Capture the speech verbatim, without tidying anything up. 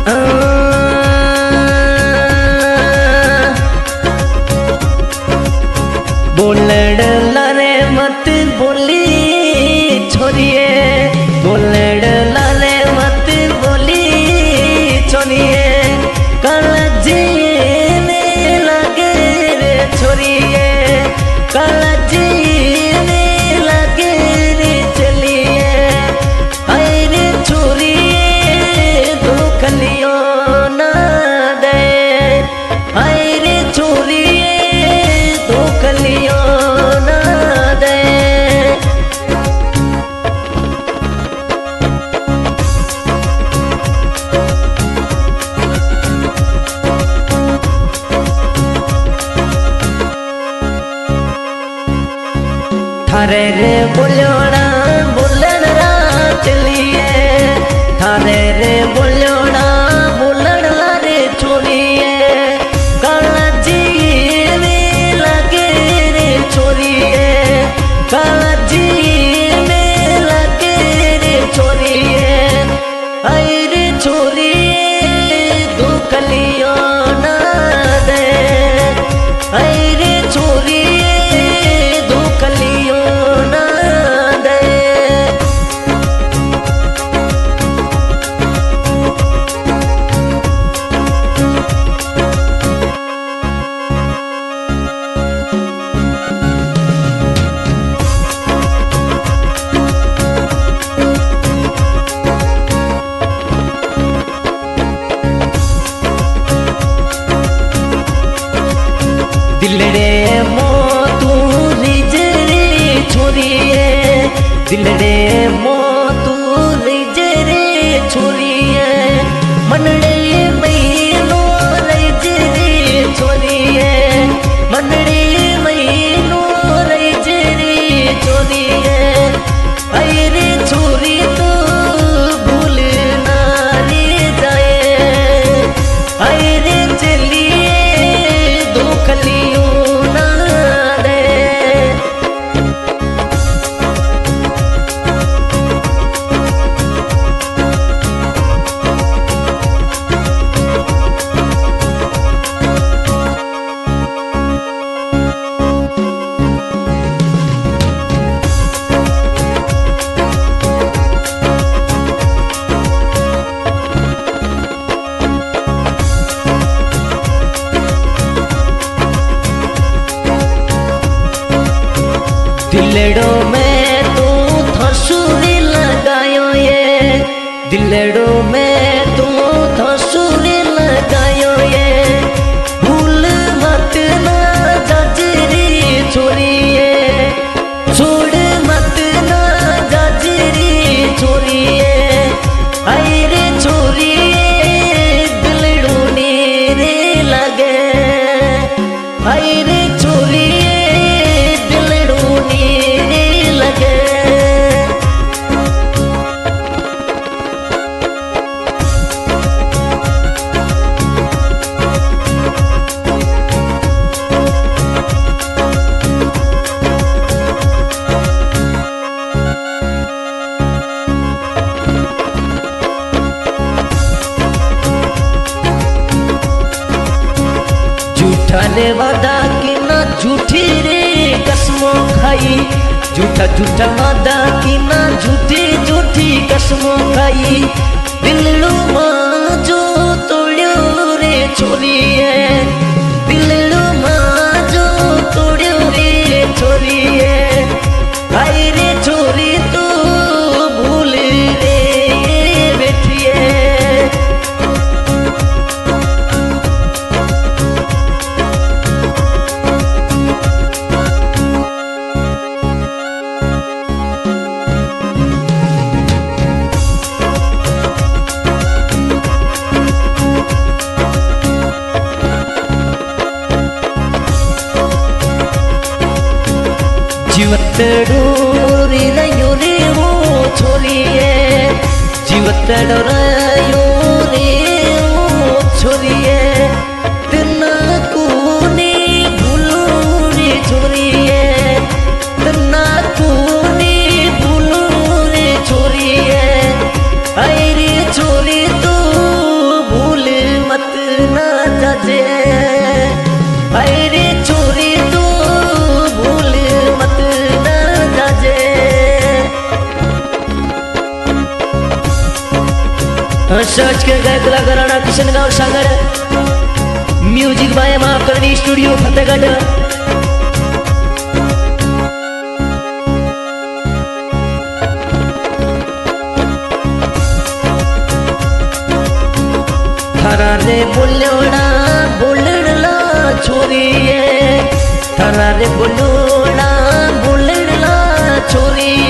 बोलड़ लारे मत बोली छोरिए, बोलड़ लारे मत बोली छोरिए, कालजी ने लगे रे छोरिए, कालजी ने लगे रे चलिए, आए रे छोरिए दुख लियो ना दे, आए रे छोरिए दुख लियो ना दे। थारे रे बोलोड़ा बोलड़ रा चलिए, थारे रे बोलोड़ा बोलड़ रे छोड़िए, कालजी ने लगे रे छोड़िए, कालजी ने लगे रे छोड़िए, आई रे छोड़िए दुख लियो ना दे, आई रे छोड़िए दुख लियो ना दे। दिलड़े मो तू रिजरे छोरिए, दिलड़े मो तू रिजरे छोरिए, मनड़े महीनो रिजरे छोरिए, मनड़े महीनो रिजरे छोरिए, आई रे छोरी तो भूल ना रे जाए, आई रे चलिए दुख लियो ना दे। दिलड़ो में तू थसूरी लगायो ये, दिलड़ो में तू थसूरी लगायो ये, भूल मत ना जाजरी छोरिए, छोड़ मत ना जाजरी छोरिए, आई रे छोरिए दिलड़ो नीरे लगे, आई रे छोरिए लगे। झूठा ने वादा की ना झूठी रे कसमों खाई, झूठा झूठा वादा की ना झूठी झूठी कसमों खाई, दिलड़ो माँ जो तोड़ो रे छोरिए, दिलड़ो माँ जो तोड़ो रे छोरिए, आई रे छोरी तो भूल रे बैठिए। जीवतड़ो रे रयो रे वो छोरिए, जीवतड़ो रयो रे वो छोरिए, तना कोने भूलो रे छोरिए, तना कोने भूलो रे छोरिए, आई रे छोरी तो सर्च के गए कलाकार राणा किशन गाँव Sagar music by Mahakarni studio Fatehgarh. थारा रे बोलोड़ा बोलड़ा छोरिए थारा रे बोलोड़ा बोलड़ा छोरी